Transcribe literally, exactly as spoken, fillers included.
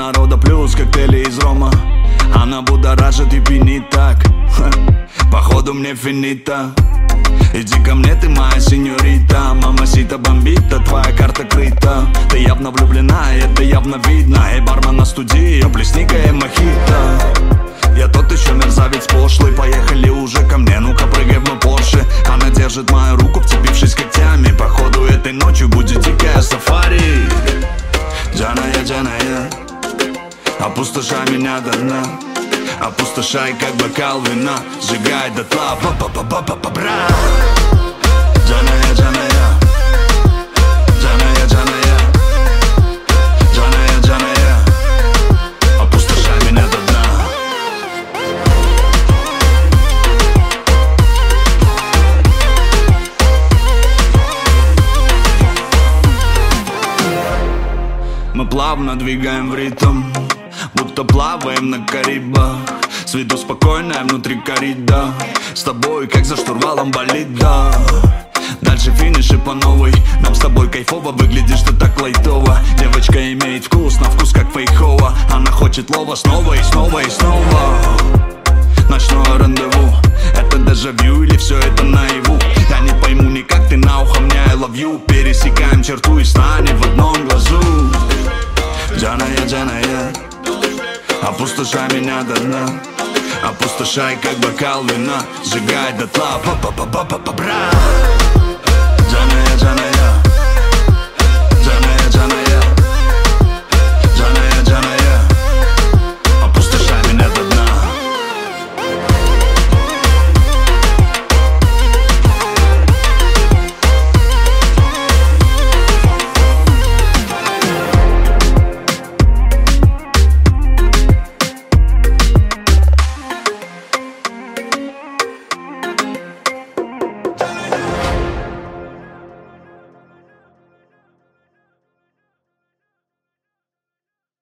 народа плюс коктейли из рома. Она будоражит и пьянит так. Ха, походу мне финита. Иди ко мне, ты моя сеньорита. Мамасита бомбита, твоя карта крыта. Ты явно влюблена, это явно видно. Эй, бармен на студии, плесни-ка ей мохито. Я тот еще мерзавец пошлый. Поехали уже ко мне, ну-ка прыгай в мой Порше. Она держит мою руку, вцепившись когтями. Походу этой ночью будет дикая сафари. Джаная, Джаная, опустошай меня до дна. Опустошай, как бокал вина. Сжигай дотла, па-па-па-па-па-бра. Джаная, Джаная, Джаная, Джаная, Джаная, Джаная, опустошай меня до дна. Мы плавно двигаем в ритм, будто плаваем на Карибах. С виду спокойная, внутри коррида. С тобой, как за штурвалом болида. Дальше финиш и по новой. Нам с тобой кайфово, выглядишь ты так лайтово. Девочка имеет вкус, на вкус как фейхоа. Она хочет лова снова и снова и снова. Ночное рандеву, это дежавю или все это наяву? Я не пойму никак, ты на ухо мне I love you. Пересекаем черту и станем в одном глазу. Джаная, Джаная, опустошай меня до дна. Опустошай, как бокал вина. Сжигай дотла, па-па-па-па-па-бра.